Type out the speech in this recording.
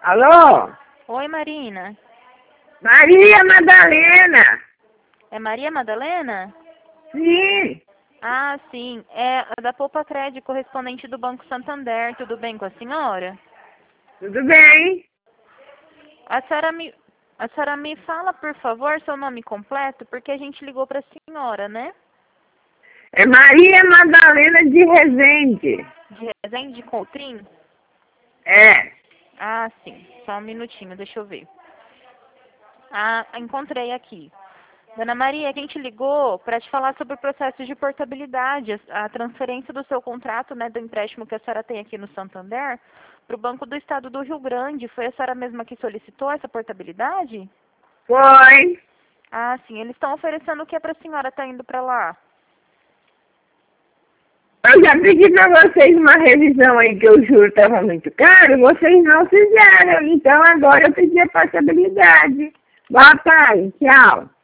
Alô? Oi, Marina. Maria Madalena? É Maria Madalena? Sim. Ah, sim. É da Poupa Crédito, correspondente do Banco Santander. Tudo bem com a senhora? Tudo bem? A senhora me fala, por favor, seu nome completo, porque a gente ligou para a senhora, né? É Maria Madalena de Resende. De Resende Coutrinho? É. Ah, sim. Só um minutinho, deixa eu ver. Ah, encontrei aqui. Dona Maria, a gente ligou para te falar sobre o processo de portabilidade, a transferência do seu contrato, né, do empréstimo que a senhora tem aqui no Santander, para o Banco do Estado do Rio Grande. Foi a senhora mesma que solicitou essa portabilidade? Foi. Ah, sim. Eles estão oferecendo o que é para a senhora estar indo para lá? Eu já pedi para vocês uma revisão aí que o juro estava muito caro, vocês não fizeram. Então agora eu pedi a passabilidade. Boa tarde, tchau.